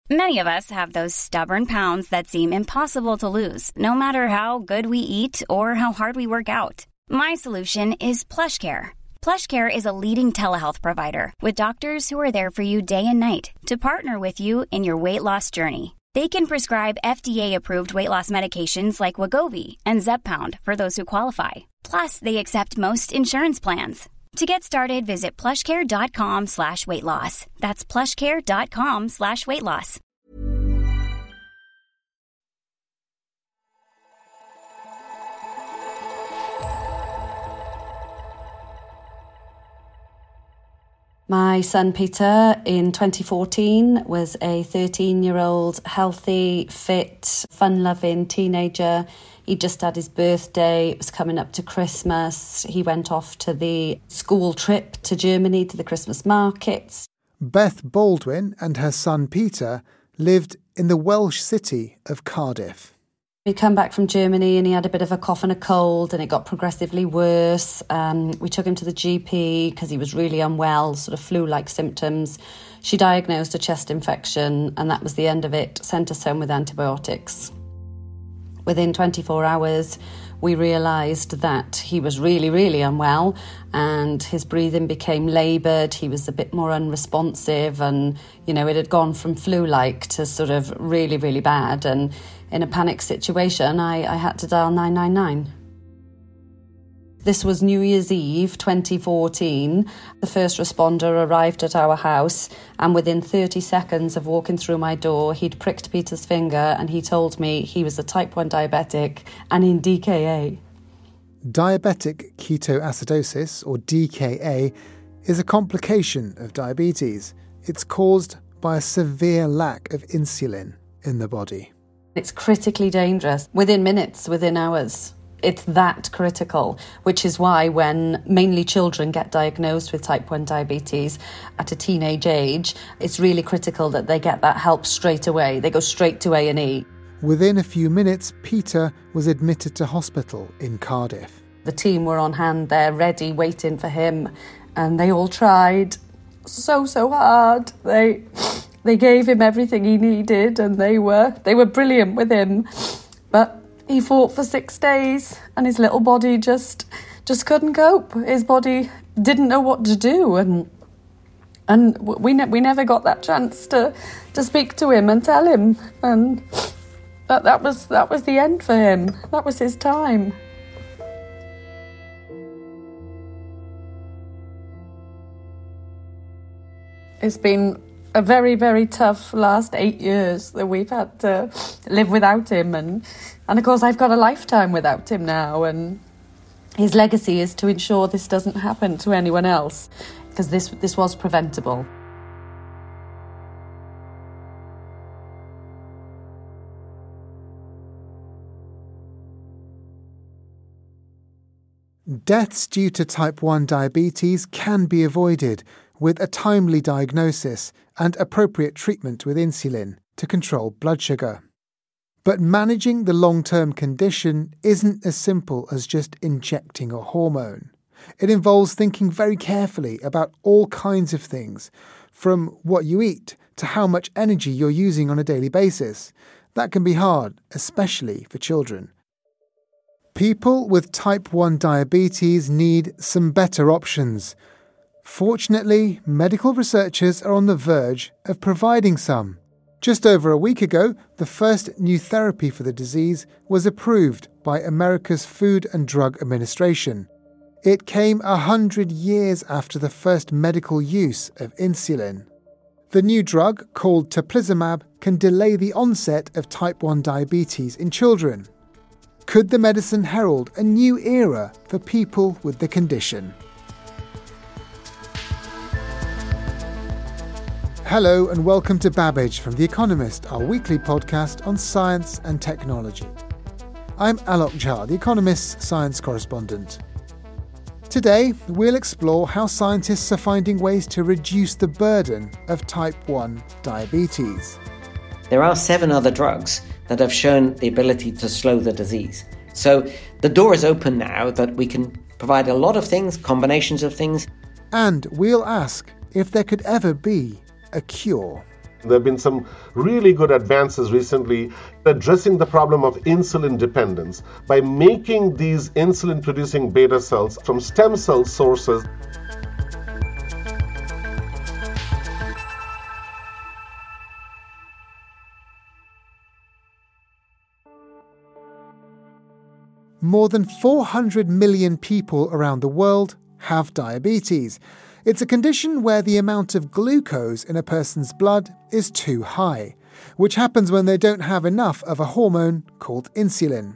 Many of us have those stubborn pounds that seem impossible to lose, no matter how good we eat or how hard we work out. My solution is PlushCare. PlushCare is a leading telehealth provider with doctors who are there for you day and night to partner with you in your weight loss journey. They can prescribe FDA-approved weight loss medications like Wegovy and Zepbound for those who qualify. Plus, they accept most insurance plans. To get started, visit plushcare.com/weightloss. That's plushcare.com/weightloss. My son Peter in 2014 was a 13-year-old, healthy, fit, fun-loving teenager. He just had his birthday. It was coming up to Christmas. He went off to the school trip to Germany to the Christmas markets. Beth Baldwin and her son Peter lived in the Welsh city of Cardiff. He'd come back from Germany and he had a bit of a cough and a cold, and it got progressively worse. We took him to the GP because he was really unwell, sort of flu-like symptoms. She diagnosed a chest infection, and that was the end of it. Sent us home with antibiotics. Within 24 hours, we realised that he was really, really unwell, and his breathing became laboured. He was a bit more unresponsive, and, it had gone from flu-like to sort of really, really bad. And in a panic situation, I had to dial 999. This was New Year's Eve 2014. The first responder arrived at our house, and within 30 seconds of walking through my door, he'd pricked Peter's finger and he told me he was a type 1 diabetic and in DKA. Diabetic ketoacidosis, or DKA, is a complication of diabetes. It's caused by a severe lack of insulin in the body. It's critically dangerous. Within minutes, within hours. It's that critical, which is why when mainly children get diagnosed with type 1 diabetes at a teenage age, it's really critical that they get that help straight away. They go straight to A&E. Within a few minutes, Peter was admitted to hospital in Cardiff. The team were on hand there, ready, waiting for him, and they all tried so hard. They gave him everything he needed, and they were brilliant with him. But he fought for 6 days, and his little body just couldn't cope. His body didn't know what to do, and we never got that chance to speak to him and tell him, and that was the end for him. That was his time. It's been a very, very tough last 8 years that we've had to live without him, and of course I've got a lifetime without him now, and his legacy is to ensure this doesn't happen to anyone else, because this was preventable. Deaths due to type 1 diabetes can be avoided with a timely diagnosis and appropriate treatment with insulin to control blood sugar. But managing the long-term condition isn't as simple as just injecting a hormone. It involves thinking very carefully about all kinds of things, from what you eat to how much energy you're using on a daily basis. That can be hard, especially for children. People with type 1 diabetes need some better options. Fortunately, medical researchers are on the verge of providing some. Just over a week ago, the first new therapy for the disease was approved by America's Food and Drug Administration. It came 100 years after the first medical use of insulin. The new drug, called teplizumab, can delay the onset of type 1 diabetes in children. Could the medicine herald a new era for people with the condition? Hello and welcome to Babbage from The Economist, our weekly podcast on science and technology. I'm Alok Jha, The Economist's science correspondent. Today, we'll explore how scientists are finding ways to reduce the burden of type 1 diabetes. There are 7 other drugs that have shown the ability to slow the disease. So the door is open now that we can provide a lot of things, combinations of things. And we'll ask if there could ever be a cure. There have been some really good advances recently addressing the problem of insulin dependence by making these insulin-producing beta cells from stem cell sources. More than 400 million people around the world have diabetes. It's a condition where the amount of glucose in a person's blood is too high, which happens when they don't have enough of a hormone called insulin.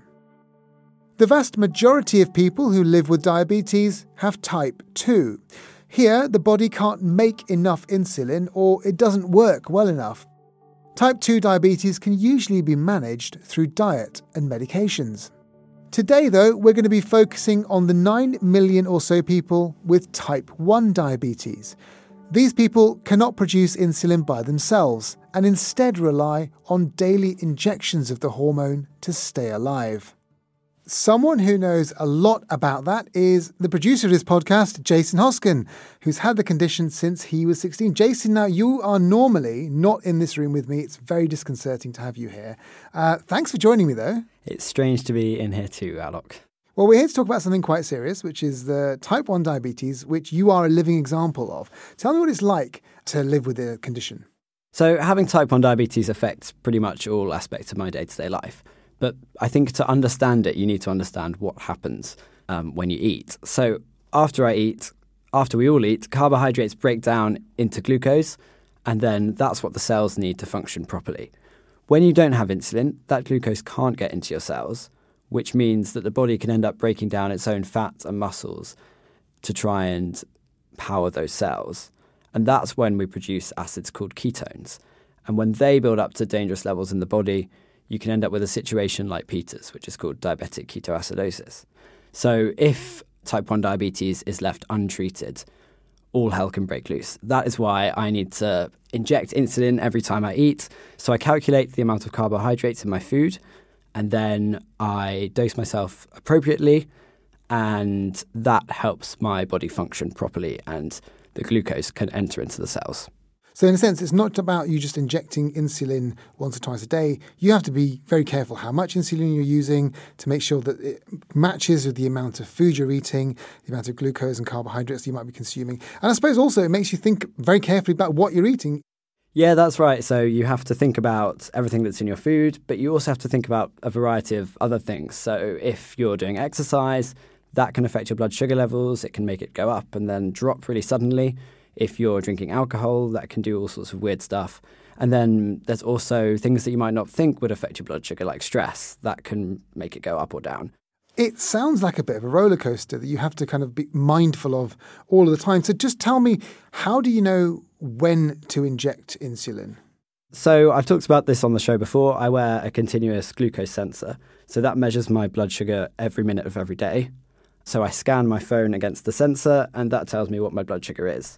The vast majority of people who live with diabetes have type 2. Here, the body can't make enough insulin or it doesn't work well enough. Type 2 diabetes can usually be managed through diet and medications. Today, though, we're going to be focusing on the 9 million or so people with type 1 diabetes. These people cannot produce insulin by themselves and instead rely on daily injections of the hormone to stay alive. Someone who knows a lot about that is the producer of this podcast, Jason Hoskin, who's had the condition since he was 16. Jason, now you are normally not in this room with me. It's very disconcerting to have you here. Thanks for joining me, though. It's strange to be in here too, Alok. Well, we're here to talk about something quite serious, which is the type 1 diabetes, which you are a living example of. Tell me what it's like to live with the condition. So having type 1 diabetes affects pretty much all aspects of my day-to-day life. But I think to understand it, you need to understand what happens when you eat. So after we all eat, carbohydrates break down into glucose, and then that's what the cells need to function properly. When you don't have insulin, that glucose can't get into your cells, which means that the body can end up breaking down its own fat and muscles to try and power those cells. And that's when we produce acids called ketones. And when they build up to dangerous levels in the body, you can end up with a situation like Peter's, which is called diabetic ketoacidosis. So if type 1 diabetes is left untreated, all hell can break loose. That is why I need to inject insulin every time I eat. So I calculate the amount of carbohydrates in my food, and then I dose myself appropriately, and that helps my body function properly, and the glucose can enter into the cells. So in a sense, it's not about you just injecting insulin once or twice a day. You have to be very careful how much insulin you're using to make sure that it matches with the amount of food you're eating, the amount of glucose and carbohydrates you might be consuming. And I suppose also it makes you think very carefully about what you're eating. Yeah, that's right. So you have to think about everything that's in your food, but you also have to think about a variety of other things. So if you're doing exercise, that can affect your blood sugar levels. It can make it go up and then drop really suddenly. If you're drinking alcohol, that can do all sorts of weird stuff. And then there's also things that you might not think would affect your blood sugar, like stress. That can make it go up or down. It sounds like a bit of a roller coaster that you have to kind of be mindful of all of the time. So just tell me, how do you know when to inject insulin? So I've talked about this on the show before. I wear a continuous glucose sensor. So that measures my blood sugar every minute of every day. So I scan my phone against the sensor, and that tells me what my blood sugar is.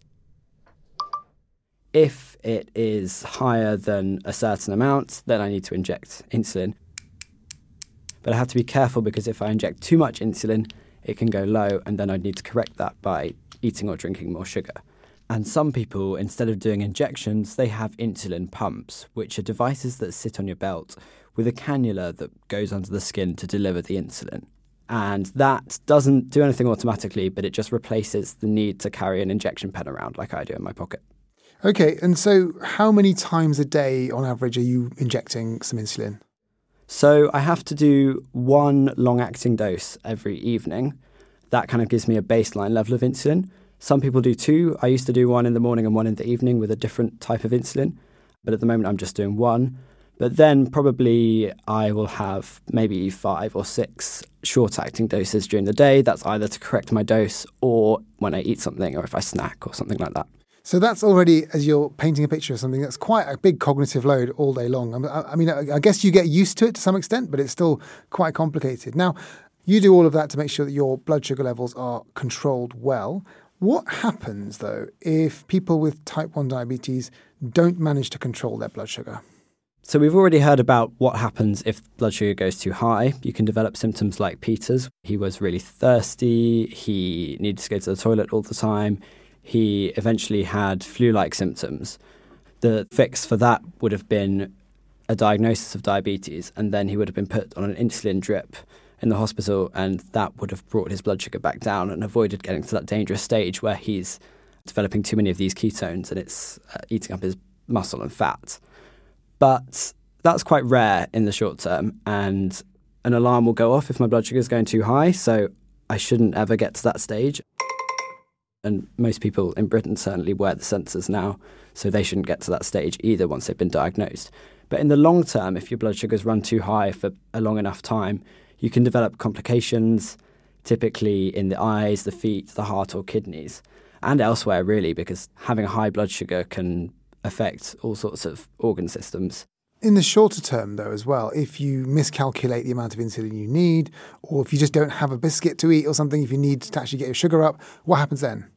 If it is higher than a certain amount, then I need to inject insulin. But I have to be careful because if I inject too much insulin, it can go low, and then I'd need to correct that by eating or drinking more sugar. And some people, instead of doing injections, they have insulin pumps, which are devices that sit on your belt with a cannula that goes under the skin to deliver the insulin. And that doesn't do anything automatically, but it just replaces the need to carry an injection pen around like I do in my pocket. Okay, and so how many times a day on average are you injecting some insulin? So I have to do one long-acting dose every evening. That kind of gives me a baseline level of insulin. Some people do two. I used to do one in the morning and one in the evening with a different type of insulin. But at the moment, I'm just doing one. But then probably I will have maybe 5 or 6 short-acting doses during the day. That's either to correct my dose or when I eat something or if I snack or something like that. So that's already, as you're painting a picture of something, that's quite a big cognitive load all day long. I mean, I guess you get used to it to some extent, but it's still quite complicated. Now, you do all of that to make sure that your blood sugar levels are controlled well. What happens, though, if people with type 1 diabetes don't manage to control their blood sugar? So we've already heard about what happens if blood sugar goes too high. You can develop symptoms like Peter's. He was really thirsty. He needed to go to the toilet all the time. He eventually had flu-like symptoms. The fix for that would have been a diagnosis of diabetes, and then he would have been put on an insulin drip in the hospital, and that would have brought his blood sugar back down and avoided getting to that dangerous stage where he's developing too many of these ketones and it's eating up his muscle and fat. But that's quite rare in the short term, and an alarm will go off if my blood sugar is going too high, so I shouldn't ever get to that stage. And most people in Britain certainly wear the sensors now, so they shouldn't get to that stage either once they've been diagnosed. But in the long term, if your blood sugars run too high for a long enough time, you can develop complications, typically in the eyes, the feet, the heart or kidneys, and elsewhere really, because having a high blood sugar can affect all sorts of organ systems. In the shorter term, though, as well, if you miscalculate the amount of insulin you need, or if you just don't have a biscuit to eat or something, if you need to actually get your sugar up, what happens then?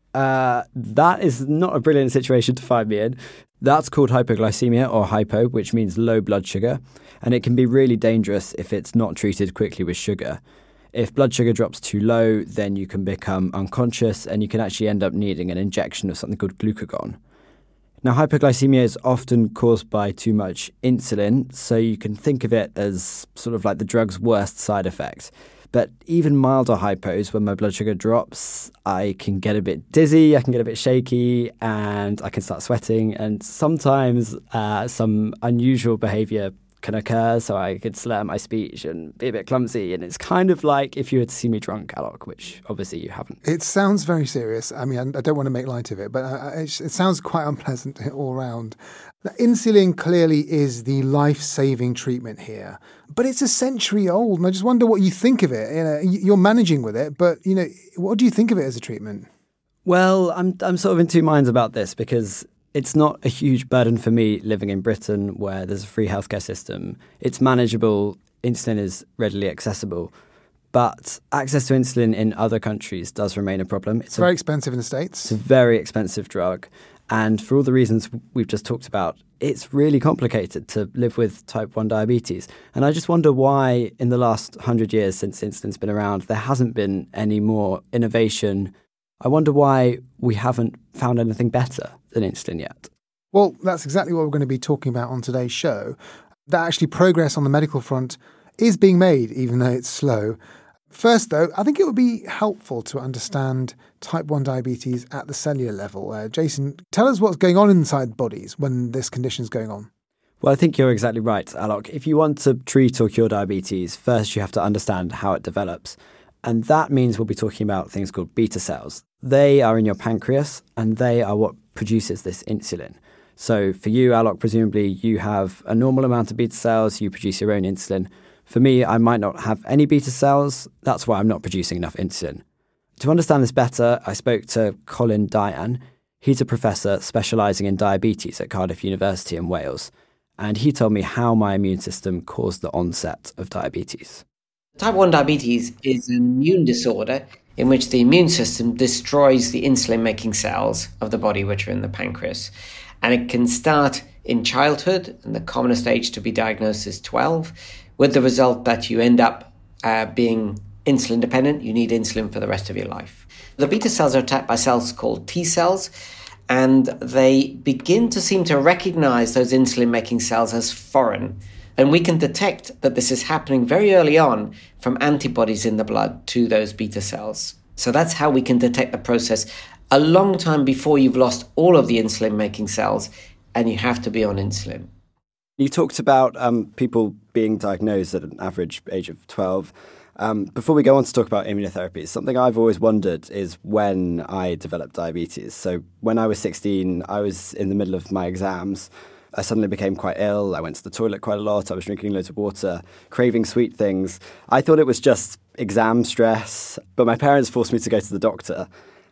That is not a brilliant situation to find me in. That's called hypoglycemia or hypo, which means low blood sugar, and it can be really dangerous if it's not treated quickly with sugar. If blood sugar drops too low, then you can become unconscious and you can actually end up needing an injection of something called glucagon. Now, hypoglycemia is often caused by too much insulin, so you can think of it as sort of like the drug's worst side effect. But even milder hypos, when my blood sugar drops, I can get a bit dizzy, I can get a bit shaky, and I can start sweating. And sometimes some unusual behaviour can occur, so I could slur my speech and be a bit clumsy. And it's kind of like if you had to see me drunk, Alok, which obviously you haven't. It sounds very serious. I mean, I don't want to make light of it, but it sounds quite unpleasant all round. Insulin clearly is the life-saving treatment here, but it's a century old, and I just wonder what you think of it. You know, you're managing with it, but what do you think of it as a treatment? Well, I'm sort of in two minds about this because it's not a huge burden for me living in Britain where there's a free healthcare system. It's manageable. Insulin is readily accessible. But access to insulin in other countries does remain a problem. It's very expensive in the States. It's a very expensive drug. And for all the reasons we've just talked about, it's really complicated to live with type 1 diabetes. And I just wonder why in the last 100 years since insulin's been around, there hasn't been any more innovation. I wonder why we haven't found anything better than insulin yet. Well, that's exactly what we're going to be talking about on today's show. That actually progress on the medical front is being made, even though it's slow. First, though, I think it would be helpful to understand type 1 diabetes at the cellular level. Jason, tell us what's going on inside bodies when this condition is going on. Well, I think you're exactly right, Alok. If you want to treat or cure diabetes, first you have to understand how it develops. And that means we'll be talking about things called beta cells. They are in your pancreas, and they are what produces this insulin. So for you, Alok, presumably you have a normal amount of beta cells, you produce your own insulin. For me, I might not have any beta cells. That's why I'm not producing enough insulin. To understand this better, I spoke to Colin Dayan. He's a professor specialising in diabetes at Cardiff University in Wales. And he told me how my immune system caused the onset of diabetes. Type 1 diabetes is an immune disorder in which the immune system destroys the insulin-making cells of the body, which are in the pancreas. And it can start in childhood, and the commonest age to be diagnosed is 12, with the result that you end up being insulin dependent. You need insulin for the rest of your life. The beta cells are attacked by cells called T cells, and they begin to seem to recognize those insulin-making cells as foreign. And we can detect that this is happening very early on from antibodies in the blood to those beta cells. So that's how we can detect the process a long time before you've lost all of the insulin-making cells and you have to be on insulin. You talked about people being diagnosed at an average age of 12. Before we go on to talk about immunotherapies, something I've always wondered is when I developed diabetes. So when I was 16, I was in the middle of my exams. I suddenly became quite ill. I went to the toilet quite a lot. I was drinking loads of water, craving sweet things. I thought it was just exam stress, but my parents forced me to go to the doctor.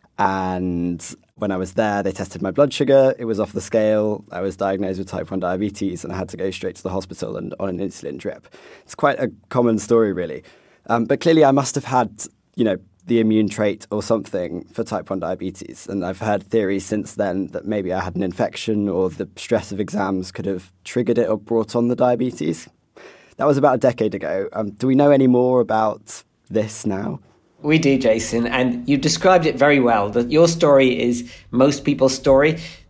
And when I was there, they tested my blood sugar. It was off the scale. I was diagnosed with type 1 diabetes and I had to go straight to the hospital and on an insulin drip. It's quite a common story, really. But clearly I must have had, the immune trait or something for type 1 diabetes. And I've heard theories since then that maybe I had an infection or the stress of exams could have triggered it or brought on the diabetes. That was about a decade ago. Do we know any more about this now? We do, Jason, and you described it very well. That your story is most people's story.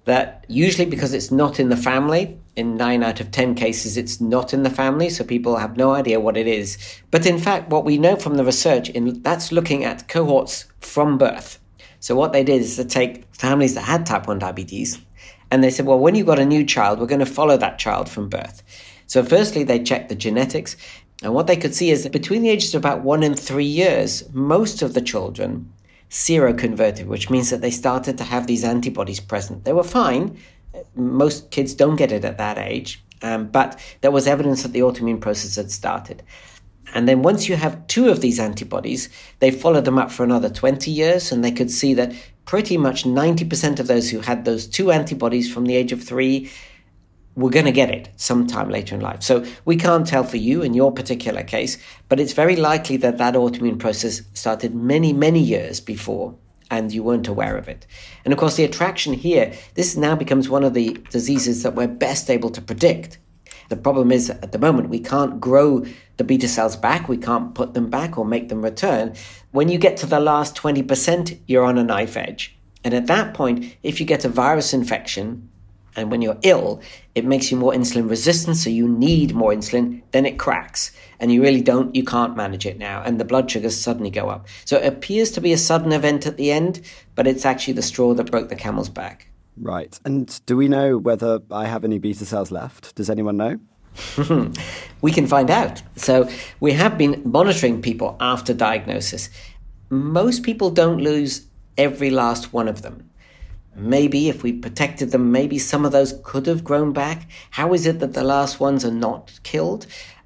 that usually because it's not in the family, in 9 out of 10 cases, it's not in the family, so people have no idea what it is. But in fact, what we know from the research, that's looking at cohorts from birth. So what they did is to take families that had type 1 diabetes, and they said, well, when you've got a new child, we're going to follow that child from birth. So firstly, they checked the genetics, and what they could see is that between the ages of about 1 and 3 years, most of the children seroconverted, which means that they started to have these antibodies present. They were fine. Most kids don't get it at that age, but there was evidence that the autoimmune process had started. And then once you have 2 of these antibodies, they followed them up for another 20 years, and they could see that pretty much 90% of those who had those 2 antibodies from the age of 3 were going to get it sometime later in life. So we can't tell for you in your particular case, but it's very likely that that autoimmune process started many, many years before, and you weren't aware of it. And of course, the attraction here, this now becomes one of the diseases that we're best able to predict. The problem is, at the moment, we can't grow the beta cells back, we can't put them back or make them return. When you get to the last 20%, you're on a knife edge. And at that point, if you get a virus infection, and when you're ill, it makes you more insulin resistant, so you need more insulin, then it cracks. And you can't manage it now, and the blood sugars suddenly go up. So it appears to be a sudden event at the end, but it's actually the straw that broke the camel's back. Right. And do we know whether I have any beta cells left? Does anyone know? We can find out. So we have been monitoring people after diagnosis. Most people don't lose every last one of them. Maybe if we protected them, maybe some of those could have grown back. How is it that the last ones are not killed?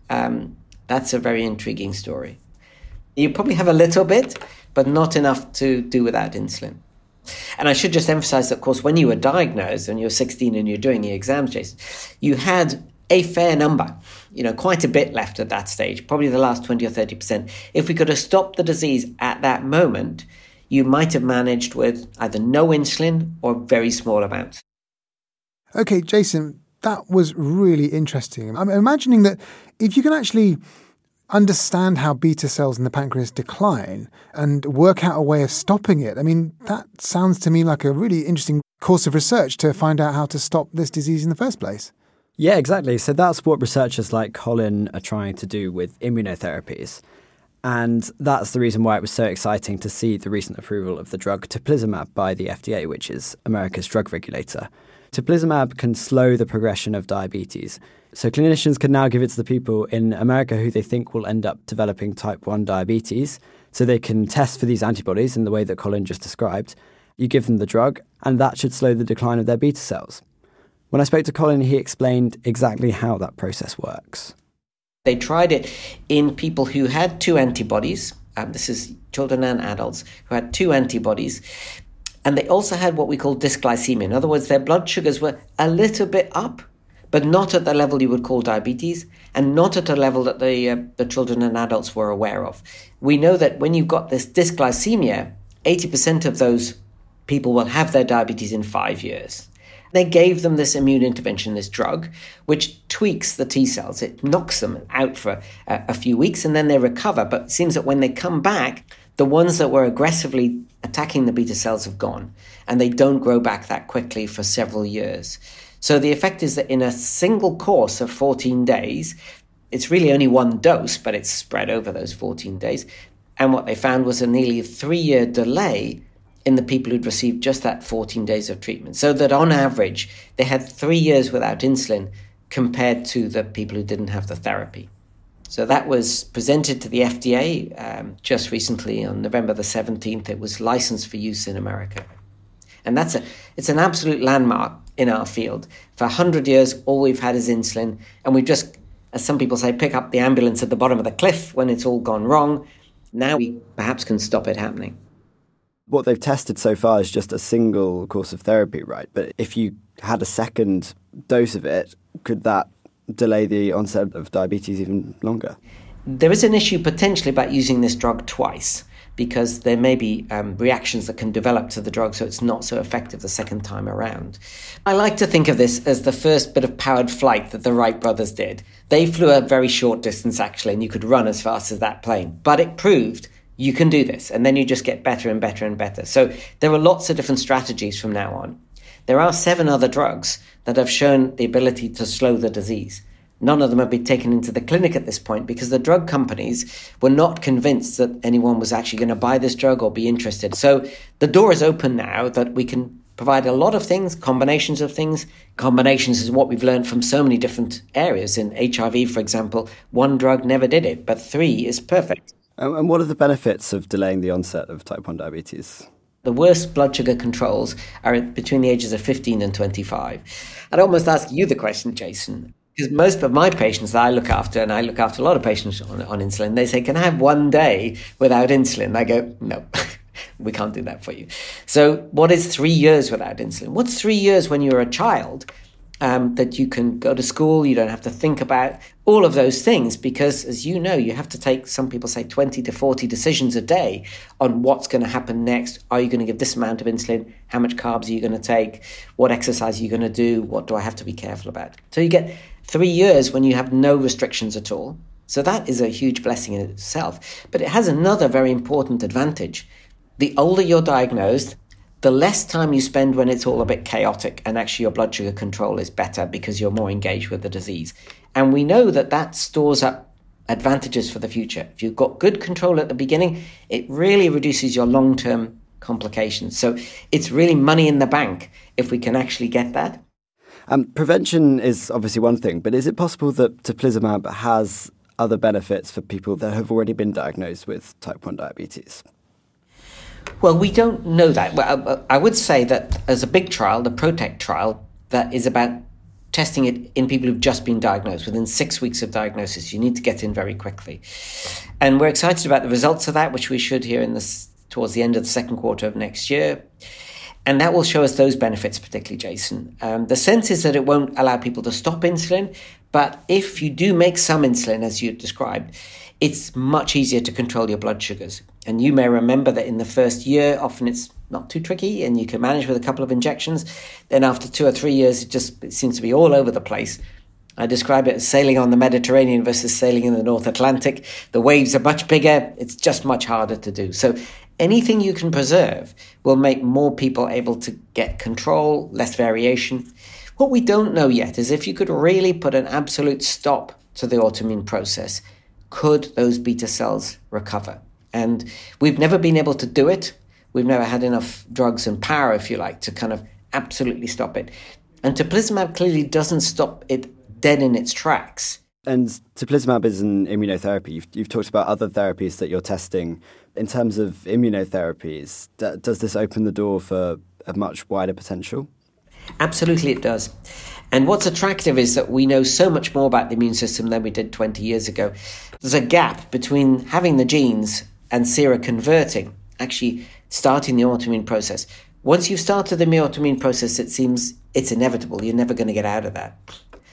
That's a very intriguing story. You probably have a little bit, but not enough to do without insulin. And I should just emphasize that, of course, when you were diagnosed and you're 16 and you're doing your exams, Jason, you had a fair number, quite a bit left at that stage, probably the last 20 or 30%. If we could have stopped the disease at that moment, you might have managed with either no insulin or very small amounts. Okay, Jason, that was really interesting. I'm imagining that if you can actually understand how beta cells in the pancreas decline and work out a way of stopping it, that sounds to me like a really interesting course of research to find out how to stop this disease in the first place. Yeah, exactly. So that's what researchers like Colin are trying to do with immunotherapies. And that's the reason why it was so exciting to see the recent approval of the drug teplizumab by the FDA, which is America's drug regulator. Teplizumab can slow the progression of diabetes. So clinicians can now give it to the people in America who they think will end up developing type 1 diabetes. So they can test for these antibodies in the way that Colin just described. You give them the drug, and that should slow the decline of their beta cells. When I spoke to Colin, he explained exactly how that process works. They tried it in people who had 2 antibodies. This is children and adults who had 2 antibodies. And they also had what we call dysglycemia. In other words, their blood sugars were a little bit up, but not at the level you would call diabetes, and not at a level that the children and adults were aware of. We know that when you've got this dysglycemia, 80% of those people will have their diabetes in 5 years. They gave them this immune intervention, this drug, which tweaks the T cells. It knocks them out for a few weeks and then they recover. But it seems that when they come back, the ones that were aggressively attacking the beta cells have gone, and they don't grow back that quickly for several years. So the effect is that in a single course of 14 days, it's really only one dose, but it's spread over those 14 days. And what they found was a nearly 3-year delay in the people who'd received just that 14 days of treatment. So that on average, they had 3 years without insulin compared to the people who didn't have the therapy. So that was presented to the FDA just recently on November the 17th. It was licensed for use in America. And it's an absolute landmark in our field. For 100 years, all we've had is insulin. And we've just, as some people say, pick up the ambulance at the bottom of the cliff when it's all gone wrong. Now we perhaps can stop it happening. What they've tested so far is just a single course of therapy, right? But if you had a second dose of it, could that delay the onset of diabetes even longer? There is an issue potentially about using this drug twice, because there may be reactions that can develop to the drug, so it's not so effective the second time around. I like to think of this as the first bit of powered flight that the Wright brothers did. They flew a very short distance, actually, and you could run as fast as that plane. But it proved you can do this, and then you just get better and better and better. So there are lots of different strategies from now on. there are 7 other drugs that have shown the ability to slow the disease. None of them have been taken into the clinic at this point because the drug companies were not convinced that anyone was actually going to buy this drug or be interested. So the door is open now that we can provide a lot of things, combinations of things. Combinations is what we've learned from so many different areas. In HIV, for example, 1 drug never did it, but 3 is perfect. And what are the benefits of delaying the onset of type 1 diabetes? The worst blood sugar controls are between the ages of 15 and 25. I'd almost ask you the question, Jason, because most of my patients that I look after, and I look after a lot of patients on insulin, they say, can I have 1 day without insulin? I go, no, we can't do that for you. So what is 3 years without insulin? What's 3 years when you're a child that you can go to school, you don't have to think about all of those things because, as you know, you have to take, some people say 20 to 40 decisions a day on what's going to happen next. Are you going to give this amount of insulin? How much carbs are you going to take? What exercise are you going to do? What do I have to be careful about? So you get 3 years when you have no restrictions at all. So that is a huge blessing in itself. But it has another very important advantage. The older you're diagnosed, the less time you spend when it's all a bit chaotic and actually your blood sugar control is better because you're more engaged with the disease. And we know that that stores up advantages for the future. If you've got good control at the beginning, it really reduces your long-term complications. So it's really money in the bank if we can actually get that. Prevention is obviously one thing, but is it possible that teplizumab has other benefits for people that have already been diagnosed with type 1 diabetes? Well, we don't know that. Well, I would say that as a big trial, the PROTECT trial, that is about testing it in people who've just been diagnosed. Within 6 weeks of diagnosis, you need to get in very quickly. And we're excited about the results of that, which we should hear towards the end of the second quarter of next year. And that will show us those benefits, particularly, Jason. The sense is that it won't allow people to stop insulin, but if you do make some insulin, as you described, it's much easier to control your blood sugars. And you may remember that in the first year, often it's not too tricky and you can manage with a couple of injections. Then after 2 or 3 years, it seems to be all over the place. I describe it as sailing on the Mediterranean versus sailing in the North Atlantic. The waves are much bigger. It's just much harder to do. So anything you can preserve will make more people able to get control, less variation. What we don't know yet is if you could really put an absolute stop to the autoimmune process, could those beta cells recover? And we've never been able to do it. We've never had enough drugs and power, if you like, to kind of absolutely stop it. And teplizumab clearly doesn't stop it dead in its tracks. And teplizumab is an immunotherapy. You've talked about other therapies that you're testing. In terms of immunotherapies, does this open the door for a much wider potential? Absolutely it does. And what's attractive is that we know so much more about the immune system than we did 20 years ago. There's a gap between having the genes and seroconverting, actually starting the autoimmune process. Once you've started the autoimmune process, it seems it's inevitable. You're never going to get out of that.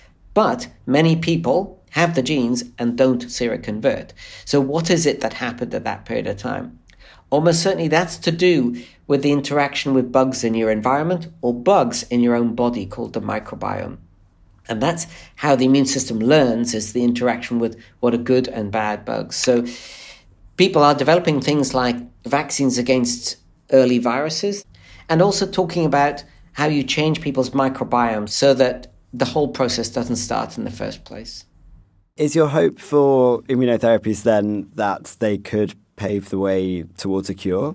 But many people have the genes and don't seroconvert. So what is it that happened at that period of time? Almost certainly that's to do with the interaction with bugs in your environment or bugs in your own body called the microbiome. And that's how the immune system learns, is the interaction with what are good and bad bugs. So people are developing things like vaccines against early viruses and also talking about how you change people's microbiome so that the whole process doesn't start in the first place. Is your hope for immunotherapies then that they could pave the way towards a cure?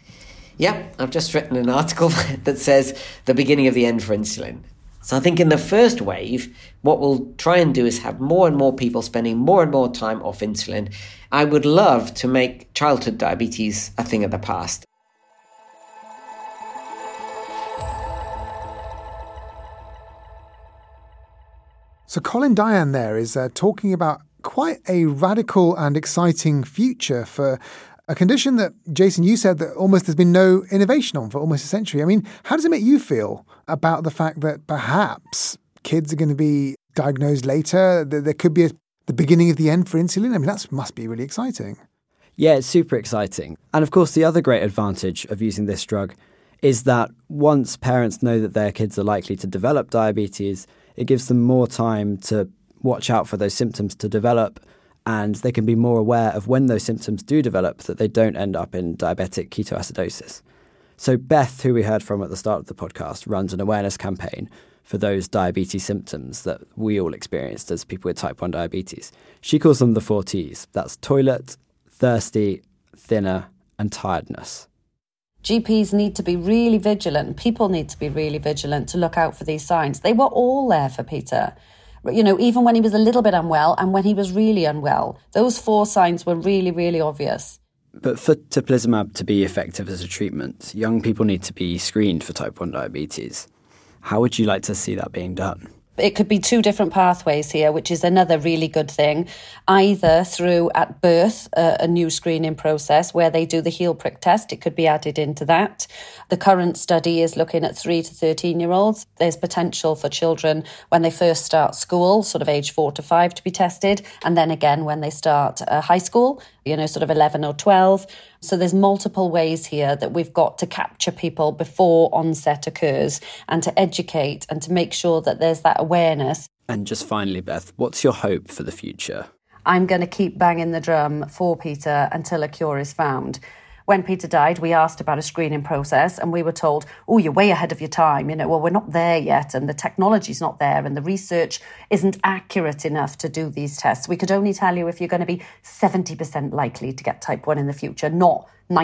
Yeah, I've just written an article that says the beginning of the end for insulin. So I think in the first wave, what we'll try and do is have more and more people spending more and more time off insulin. I would love to make childhood diabetes a thing of the past. So Colin Dayan there is talking about quite a radical and exciting future for a condition that, Jason, you said that almost there's been no innovation on for almost a century. I mean, how does it make you feel about the fact that perhaps kids are going to be diagnosed later, that there could be the beginning of the end for insulin? I mean, that must be really exciting. Yeah, it's super exciting. And of course, the other great advantage of using this drug is that once parents know that their kids are likely to develop diabetes, it gives them more time to watch out for those symptoms to develop, and they can be more aware of when those symptoms do develop, that they don't end up in diabetic ketoacidosis. So Beth, who we heard from at the start of the podcast, runs an awareness campaign for those diabetes symptoms that we all experienced as people with type 1 diabetes. She calls them the 4 Ts. That's toilet, thirsty, thinner, and tiredness. GPs need to be really vigilant, and people need to be really vigilant to look out for these signs. They were all there for Peter. You know, even when he was a little bit unwell and when he was really unwell, those 4 signs were really, really obvious. But for teplizumab to be effective as a treatment, young people need to be screened for type 1 diabetes. How would you like to see that being done? It could be 2 different pathways here, which is another really good thing. Either through, at birth, a new screening process where they do the heel prick test. It could be added into that. The current study is looking at 3 to 13-year-olds. There's potential for children when they first start school, sort of age 4 to 5, to be tested. And then again when they start high school, you know, sort of 11 or 12. So there's multiple ways here that we've got to capture people before onset occurs and to educate and to make sure that there's that awareness. And just finally, Beth, what's your hope for the future? I'm going to keep banging the drum for Peter until a cure is found. When Peter died, we asked about a screening process and we were told, oh, you're way ahead of your time. You know, well, we're not there yet and the technology's not there and the research isn't accurate enough to do these tests. We could only tell you if you're going to be 70% likely to get type 1 in the future, not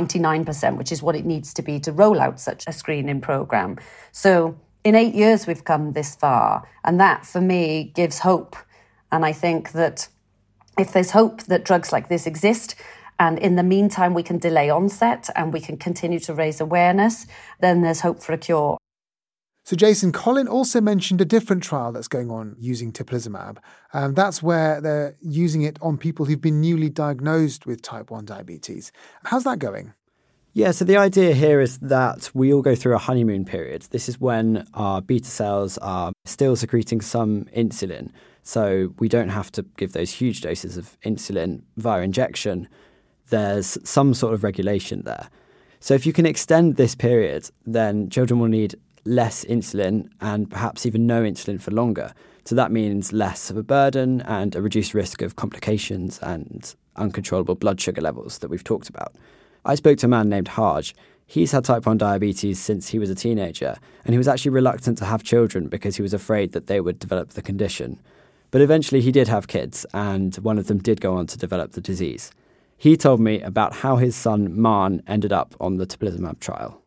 99%, which is what it needs to be to roll out such a screening programme. So in 8 years, we've come this far. And that, for me, gives hope. And I think that if there's hope that drugs like this exist, and in the meantime, we can delay onset and we can continue to raise awareness, then there's hope for a cure. So, Jason, Colin also mentioned a different trial that's going on using teplizumab. That's where they're using it on people who've been newly diagnosed with type 1 diabetes. How's that going? Yeah, so the idea here is that we all go through a honeymoon period. This is when our beta cells are still secreting some insulin, so we don't have to give those huge doses of insulin via injection. There's some sort of regulation there. So if you can extend this period, then children will need less insulin and perhaps even no insulin for longer. So that means less of a burden and a reduced risk of complications and uncontrollable blood sugar levels that we've talked about. I spoke to a man named Haj. He's had type 1 diabetes since he was a teenager, and he was actually reluctant to have children because he was afraid that they would develop the condition. But eventually he did have kids, and one of them did go on to develop the disease. He told me about how his son, Maan, ended up on the teplizumab trial.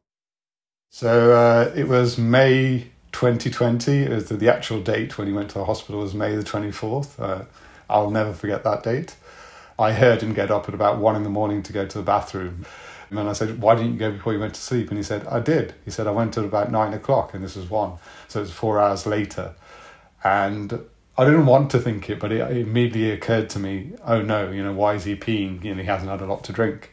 So it was May 2020. It was the actual date when he went to the hospital was May the 24th. I'll never forget that date. I heard him get up at about 1 a.m. to go to the bathroom. And I said, why didn't you go before you went to sleep? And he said, I did. He said, I went at about 9 o'clock and this was 1. So it was 4 hours later. And I didn't want to think it, but it immediately occurred to me, oh no, why is he peeing? He hasn't had a lot to drink.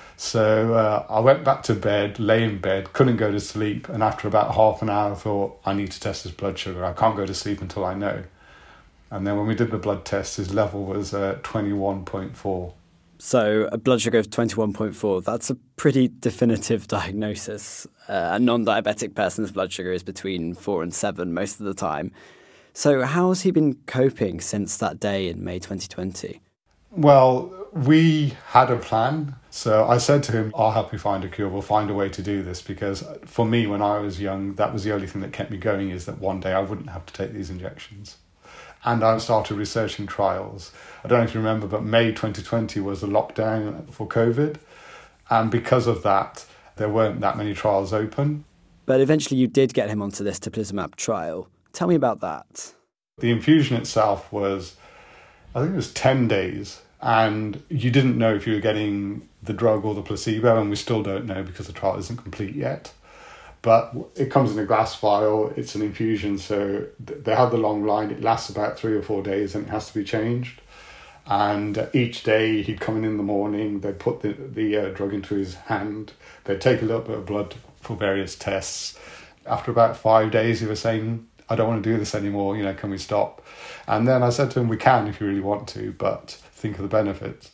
So I went back to bed, lay in bed, couldn't go to sleep. And after about half an hour, I thought, I need to test his blood sugar. I can't go to sleep until I know. And then when we did the blood test, his level was 21.4. So a blood sugar of 21.4, that's a pretty definitive diagnosis. A non-diabetic person's blood sugar is between 4 and 7 most of the time. So how has he been coping since that day in May 2020? Well, we had a plan. So I said to him, I'll help you find a cure. We'll find a way to do this. Because for me, when I was young, that was the only thing that kept me going, is that one day I wouldn't have to take these injections. And I started researching trials. I don't know if you remember, but May 2020 was the lockdown for COVID. And because of that, there weren't that many trials open. But eventually you did get him onto this teplizumab trial. Tell me about that. The infusion itself was, I think it was 10 days. And you didn't know if you were getting the drug or the placebo. And we still don't know because the trial isn't complete yet. But it comes in a glass vial, it's an infusion, so they have the long line. It lasts about 3 or 4 days and it has to be changed. And each day he'd come in the morning, they'd put the drug into his hand, they'd take a little bit of blood for various tests. After about 5 days, he was saying, I don't want to do this anymore, can we stop? And then I said to him, we can if you really want to, but think of the benefits.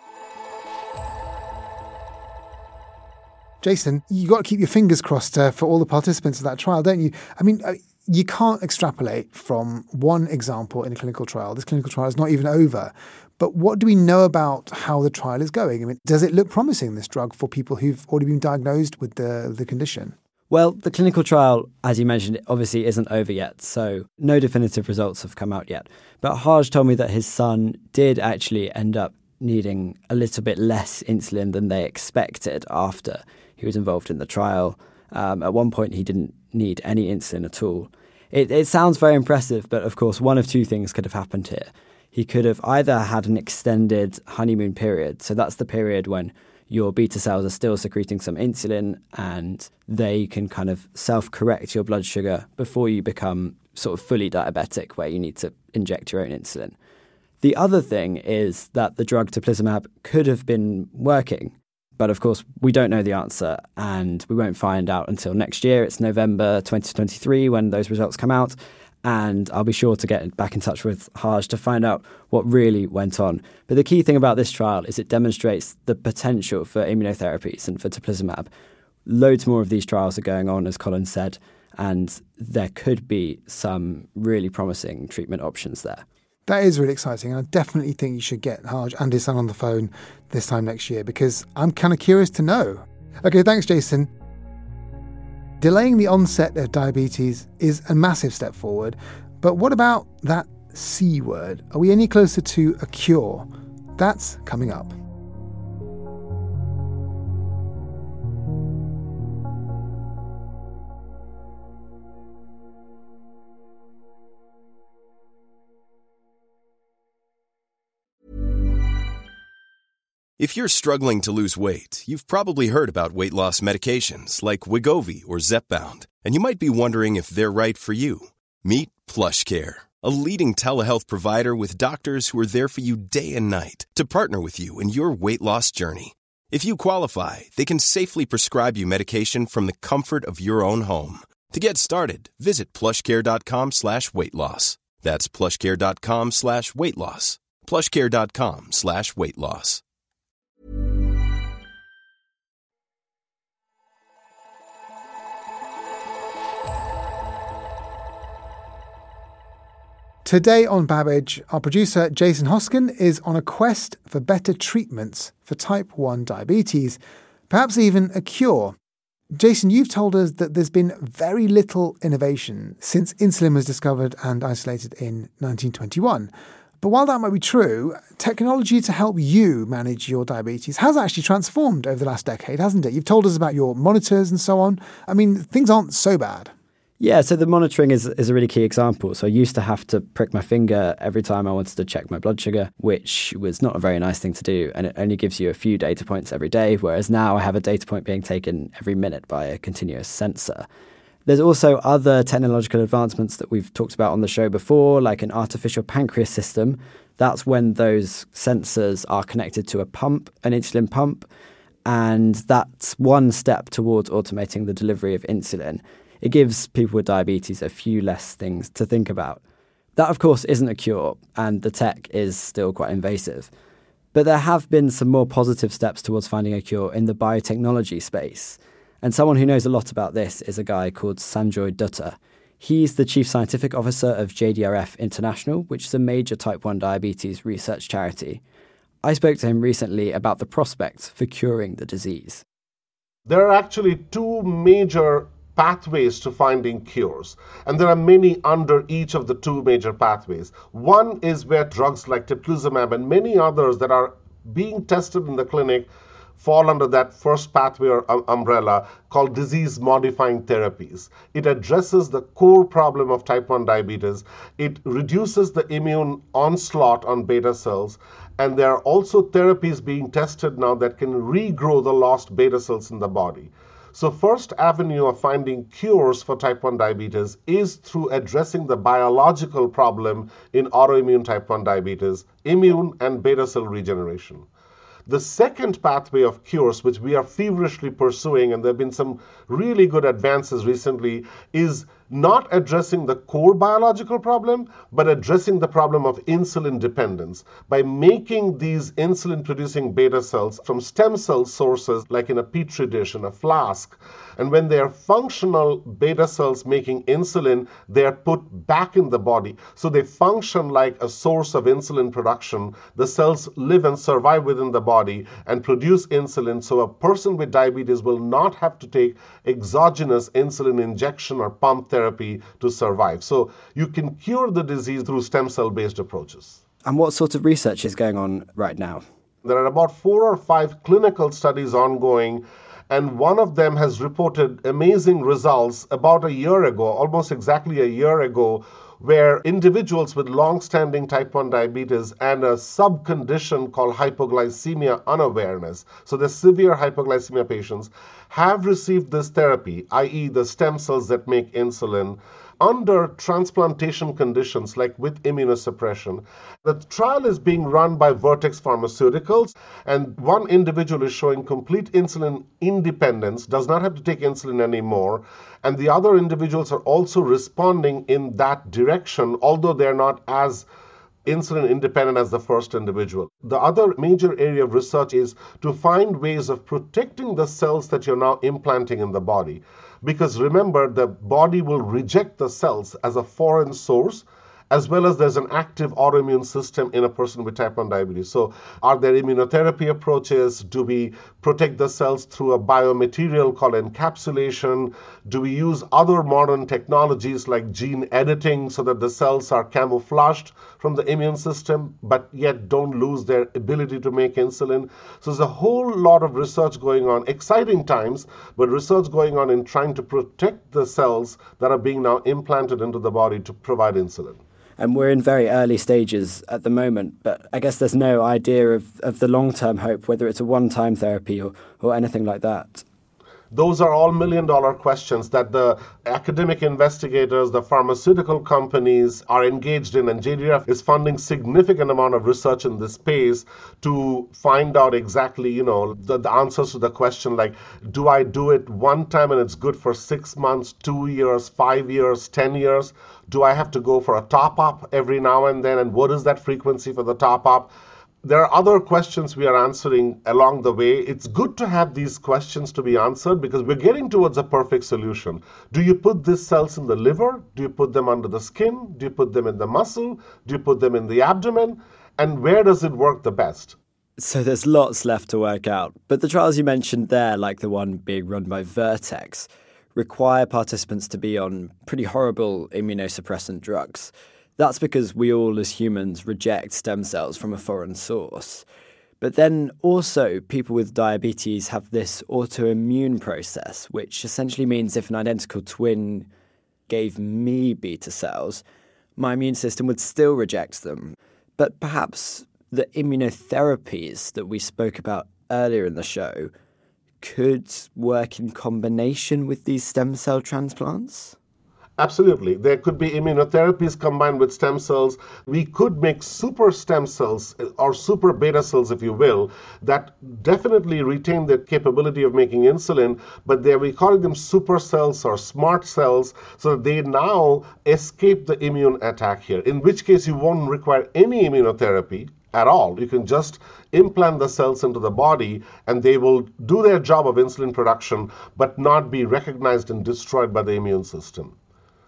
Jason, you got to keep your fingers crossed for all the participants of that trial, don't you? I mean, you can't extrapolate from one example in a clinical trial. This clinical trial is not even over. But what do we know about how the trial is going? I mean, does it look promising, this drug, for people who've already been diagnosed with the condition? Well, the clinical trial, as you mentioned, obviously isn't over yet, so no definitive results have come out yet. But Haj told me that his son did actually end up needing a little bit less insulin than they expected after he was involved in the trial. At one point, he didn't need any insulin at all. It sounds very impressive, but of course, one of two things could have happened here. He could have either had an extended honeymoon period, so that's the period when your beta cells are still secreting some insulin and they can kind of self-correct your blood sugar before you become sort of fully diabetic, where you need to inject your own insulin. The other thing is that the drug teplizumab could have been working, but of course we don't know the answer and we won't find out until next year. It's November 2023 when those results come out. And I'll be sure to get back in touch with Haj to find out what really went on. But the key thing about this trial is it demonstrates the potential for immunotherapies and for teplizumab. Loads more of these trials are going on, as Colin said, and there could be some really promising treatment options there. That is really exciting. And I definitely think you should get Haj and his son on the phone this time next year, because I'm kind of curious to know. Okay, thanks, Jason. Delaying the onset of diabetes is a massive step forward, but what about that C word? Are we any closer to a cure? That's coming up. If you're struggling to lose weight, you've probably heard about weight loss medications like Wegovy or Zepbound, and you might be wondering if they're right for you. Meet PlushCare, a leading telehealth provider with doctors who are there for you day and night to partner with you in your weight loss journey. If you qualify, they can safely prescribe you medication from the comfort of your own home. To get started, visit plushcare.com/weightloss. That's plushcare.com/weightloss. plushcare.com/weightloss. Today on Babbage, our producer Jason Hoskin is on a quest for better treatments for type 1 diabetes, perhaps even a cure. Jason, you've told us that there's been very little innovation since insulin was discovered and isolated in 1921. But while that might be true, technology to help you manage your diabetes has actually transformed over the last decade, hasn't it? You've told us about your monitors and so on. I mean, things aren't so bad. Yeah, so the monitoring is a really key example. So I used to have to prick my finger every time I wanted to check my blood sugar, which was not a very nice thing to do. And it only gives you a few data points every day, whereas now I have a data point being taken every minute by a continuous sensor. There's also other technological advancements that we've talked about on the show before, like an artificial pancreas system. That's when those sensors are connected to a pump, an insulin pump, and that's one step towards automating the delivery of insulin. It gives people with diabetes a few less things to think about. That, of course, isn't a cure, and the tech is still quite invasive. But there have been some more positive steps towards finding a cure in the biotechnology space. And someone who knows a lot about this is a guy called Sanjoy Dutta. He's the Chief Scientific Officer of JDRF International, which is a major type 1 diabetes research charity. I spoke to him recently about the prospects for curing the disease. There are actually two major pathways to finding cures, and there are many under each of the two major pathways. One is where drugs like teplizumab and many others that are being tested in the clinic fall under that first pathway or umbrella called disease-modifying therapies. It addresses the core problem of type 1 diabetes. It reduces the immune onslaught on beta cells, and there are also therapies being tested now that can regrow the lost beta cells in the body. So first avenue of finding cures for type 1 diabetes is through addressing the biological problem in autoimmune type 1 diabetes, immune and beta cell regeneration. The second pathway of cures, which we are feverishly pursuing, and there have been some really good advances recently, is not addressing the core biological problem, but addressing the problem of insulin dependence by making these insulin-producing beta cells from stem cell sources, like in a petri dish, in a flask. And when they are functional beta cells making insulin, they are put back in the body. So they function like a source of insulin production. The cells live and survive within the body and produce insulin. So a person with diabetes will not have to take exogenous insulin injection or pump therapy to survive. So you can cure the disease through stem cell-based approaches. And what sort of research is going on right now? There are about 4 or 5 clinical studies ongoing, and one of them has reported amazing results about a year ago, almost exactly a year ago, where individuals with long-standing type 1 diabetes and a subcondition called hypoglycemia unawareness, so the severe hypoglycemia patients, have received this therapy, i.e. the stem cells that make insulin, under transplantation conditions like with immunosuppression. The trial is being run by Vertex Pharmaceuticals, and one individual is showing complete insulin independence, does not have to take insulin anymore, and the other individuals are also responding in that direction, although they're not as insulin independent as the first individual. The other major area of research is to find ways of protecting the cells that you're now implanting in the body. Because remember, the body will reject the cells as a foreign source, as well as there's an active autoimmune system in a person with type 1 diabetes. So are there immunotherapy approaches? Do we protect the cells through a biomaterial called encapsulation? Do we use other modern technologies like gene editing so that the cells are camouflaged from the immune system, but yet don't lose their ability to make insulin? So there's a whole lot of research going on, exciting times, but research going on in trying to protect the cells that are being now implanted into the body to provide insulin. And we're in very early stages at the moment, but I guess there's no idea of the long-term hope, whether it's a one-time therapy or anything like that. Those are all million-dollar questions that the academic investigators, the pharmaceutical companies are engaged in, and JDRF is funding significant amount of research in this space to find out exactly, the answers to the question like, do I do it one time and it's good for 6 months, 2 years, 5 years, 10 years? Do I have to go for a top-up every now and then? And what is that frequency for the top-up? There are other questions we are answering along the way. It's good to have these questions to be answered because we're getting towards a perfect solution. Do you put these cells in the liver? Do you put them under the skin? Do you put them in the muscle? Do you put them in the abdomen? And where does it work the best? So there's lots left to work out. But the trials you mentioned there, like the one being run by Vertex, require participants to be on pretty horrible immunosuppressant drugs. That's because we all as humans reject stem cells from a foreign source. But then also people with diabetes have this autoimmune process, which essentially means if an identical twin gave me beta cells, my immune system would still reject them. But perhaps the immunotherapies that we spoke about earlier in the show could work in combination with these stem cell transplants? Absolutely. There could be immunotherapies combined with stem cells. We could make super stem cells or super beta cells, if you will, that definitely retain the capability of making insulin, but we call them super cells or smart cells, so that they now escape the immune attack here, in which case you won't require any immunotherapy at all. You can just implant the cells into the body and they will do their job of insulin production, but not be recognized and destroyed by the immune system.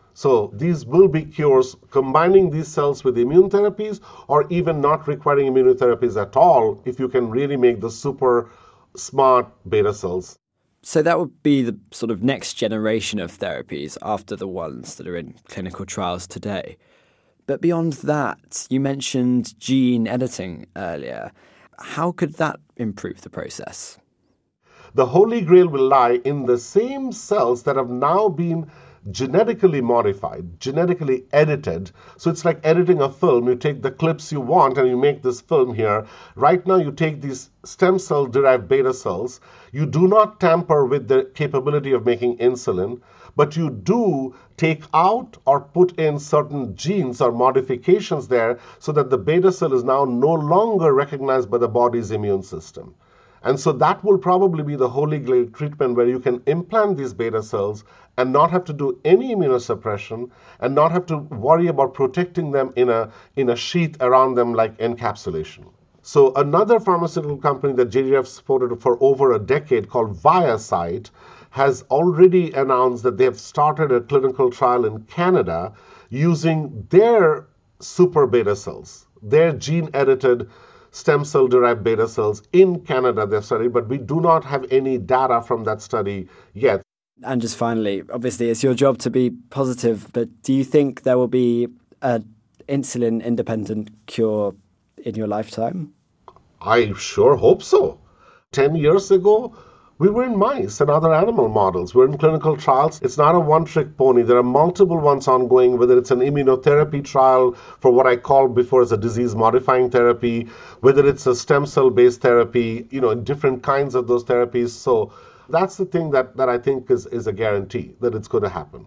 So these will be cures, combining these cells with immune therapies or even not requiring immunotherapies at all if you can really make the super smart beta cells. So that would be the sort of next generation of therapies after the ones that are in clinical trials today. But beyond that, you mentioned gene editing earlier. How could that improve the process? The holy grail will lie in the same cells that have now been genetically modified, genetically edited. So it's like editing a film. You take the clips you want and you make this film here. Right now you take these stem cell derived beta cells. You do not tamper with the capability of making insulin, but you do take out or put in certain genes or modifications there so that the beta cell is now no longer recognized by the body's immune system. And so that will probably be the holy grail treatment where you can implant these beta cells and not have to do any immunosuppression and not have to worry about protecting them in a sheath around them like encapsulation. So another pharmaceutical company that JDRF supported for over a decade called ViaCyte has already announced that they have started a clinical trial in Canada using their super beta cells, their gene-edited stem cell-derived beta cells in Canada they've studied, but we do not have any data from that study yet. And just finally, obviously it's your job to be positive, but do you think there will be an insulin-independent cure in your lifetime? I sure hope so. 10 years ago, we were in mice and other animal models. We're in clinical trials. It's not a one-trick pony. There are multiple ones ongoing, whether it's an immunotherapy trial for what I called before as a disease-modifying therapy, whether it's a stem cell-based therapy, different kinds of those therapies. So that's the thing that I think is a guarantee that it's going to happen.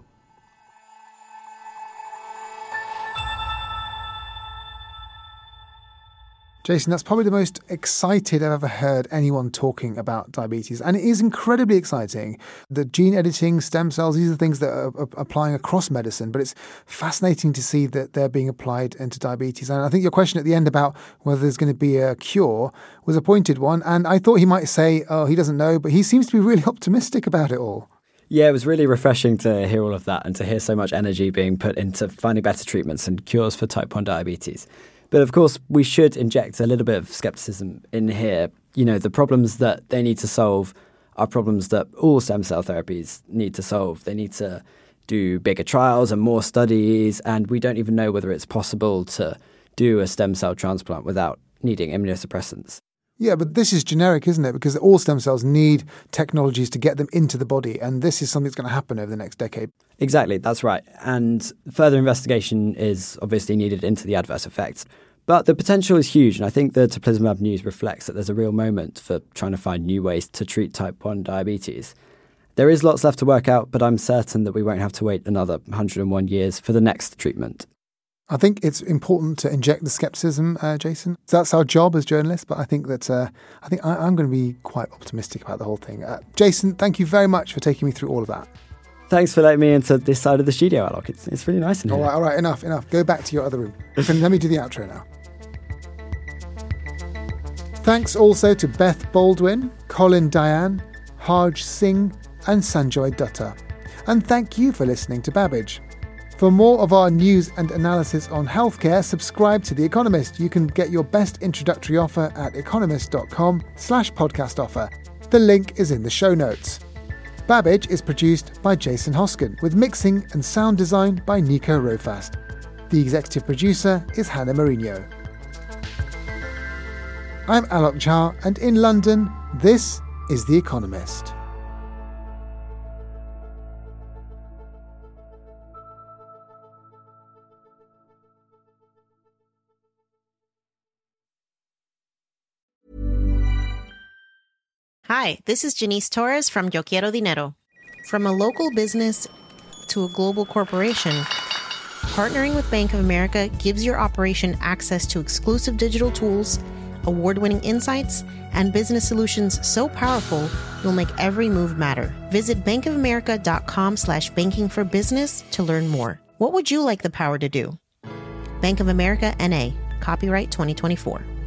Jason, that's probably the most excited I've ever heard anyone talking about diabetes. And it is incredibly exciting. The gene editing, stem cells, these are things that are applying across medicine. But it's fascinating to see that they're being applied into diabetes. And I think your question at the end about whether there's going to be a cure was a pointed one. And I thought he might say, oh, he doesn't know. But he seems to be really optimistic about it all. Yeah, it was really refreshing to hear all of that and to hear so much energy being put into finding better treatments and cures for type 1 diabetes. But of course, we should inject a little bit of skepticism in here. The problems that they need to solve are problems that all stem cell therapies need to solve. They need to do bigger trials and more studies, and we don't even know whether it's possible to do a stem cell transplant without needing immunosuppressants. Yeah, but this is generic, isn't it? Because all stem cells need technologies to get them into the body, and this is something that's going to happen over the next decade. Exactly, that's right. And further investigation is obviously needed into the adverse effects. But the potential is huge, and I think the teplizumab news reflects that there's a real moment for trying to find new ways to treat type 1 diabetes. There is lots left to work out, but I'm certain that we won't have to wait another 101 years for the next treatment. I think it's important to inject the skepticism, Jason. So that's our job as journalists, but I think that I'm going to be quite optimistic about the whole thing. Jason, thank you very much for taking me through all of that. Thanks for letting me into this side of the studio, Alok. It's really nice in here. All right, enough. Go back to your other room. Let me do the outro now. Thanks also to Beth Baldwin, Colin Diane, Harj Singh and Sanjoy Dutta. And thank you for listening to Babbage. For more of our news and analysis on healthcare, subscribe to The Economist. You can get your best introductory offer at economist.com/podcast offer. The link is in the show notes. Babbage is produced by Jason Hoskin, with mixing and sound design by Nico Rofast. The executive producer is Hannah Mourinho. I'm Alok Jha, and in London, this is The Economist. Hi, this is Janice Torres from Yo Quiero Dinero. From a local business to a global corporation, partnering with Bank of America gives your operation access to exclusive digital tools, award-winning insights, and business solutions so powerful you'll make every move matter. Visit bankofamerica.com/banking for business to learn more. What would you like the power to do? Bank of America, N.A. Copyright 2024.